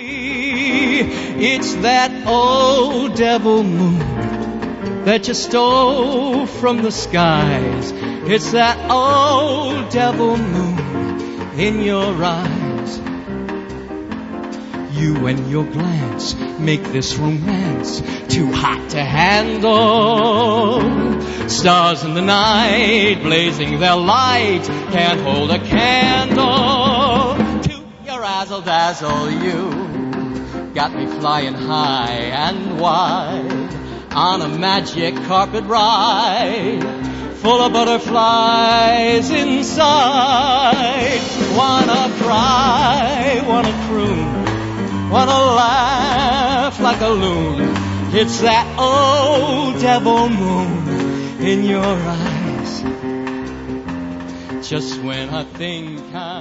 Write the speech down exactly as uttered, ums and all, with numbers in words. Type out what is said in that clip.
It's that old devil moon that you stole from the skies. It's that old devil moon in your eyes. You and your glance make this romance too hot to handle. Stars in the night blazing their light can't hold a candle to your razzle-dazzle. You got me flying high and wide on a magic carpet ride full of butterflies inside. Wanna cry, wanna croon, wanna laugh like a loon. It's that old devil moon in your eyes. Just when I think I